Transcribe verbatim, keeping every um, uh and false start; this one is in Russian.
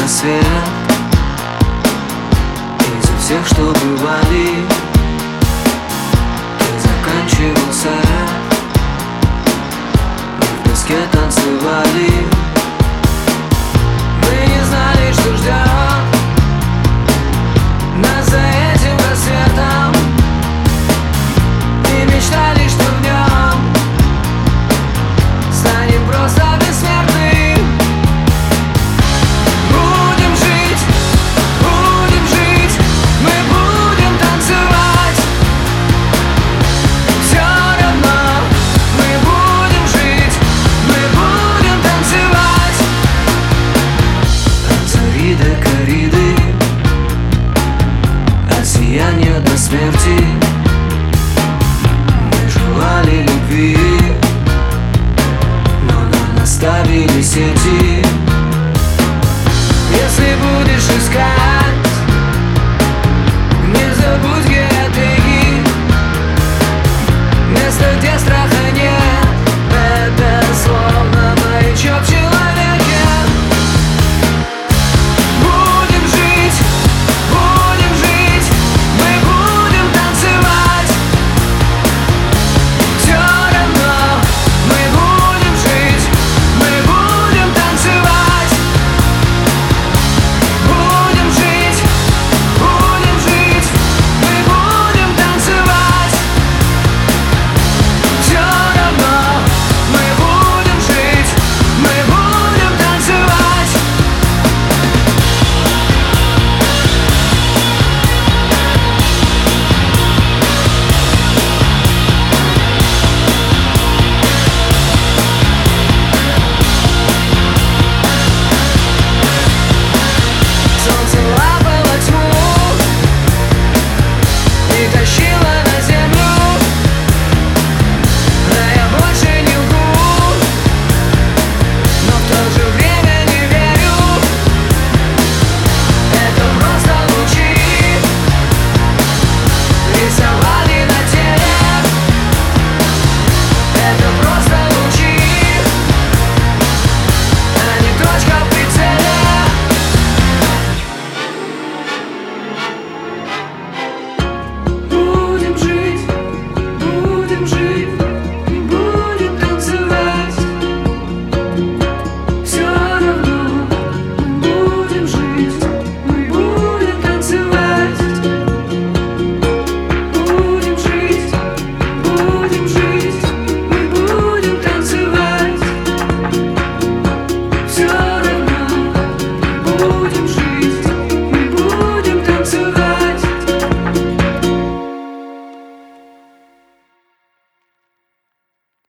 рассвет. Из всех, что бывали, ты заканчивался. Мы в песке танцевали. Мы не знали, что ждет нас за этим рассветом. И мечтали, что в нем станем просто бессмертны. Будем жить, будем жить, мы будем танцевать. Все равно мы будем жить, мы будем танцевать. От зари до кориды, от сияния до смерти. Мы желали любви, но нам наставили сети. Если будешь искать, не забудь, где